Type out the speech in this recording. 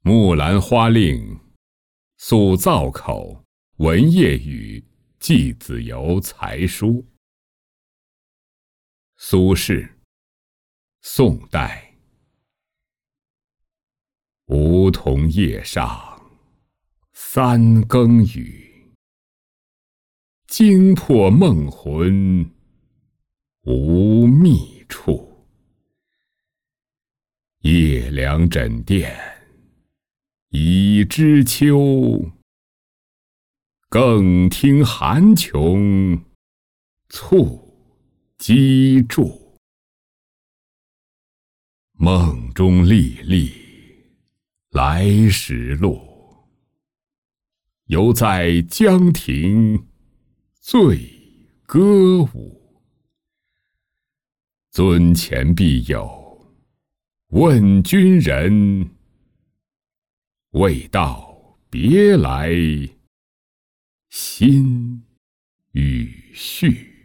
木兰花令，塑造口，文业语，季子由才书。苏轼，宋代。梧桐叶上三更雨，惊破梦魂无觅处。夜凉枕殿已知秋，更听寒琼簇鸡筑。梦中历历来时路，犹在江亭醉歌舞。尊前必有问君人，未道别来，心与绪。